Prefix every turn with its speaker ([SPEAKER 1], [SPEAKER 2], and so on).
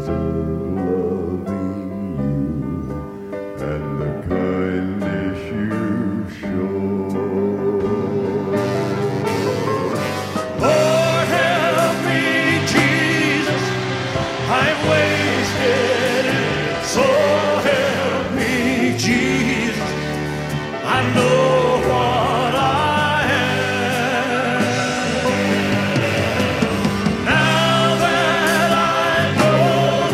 [SPEAKER 1] loving you and the kindness you show.
[SPEAKER 2] Lord, help me, Jesus, I'm wasted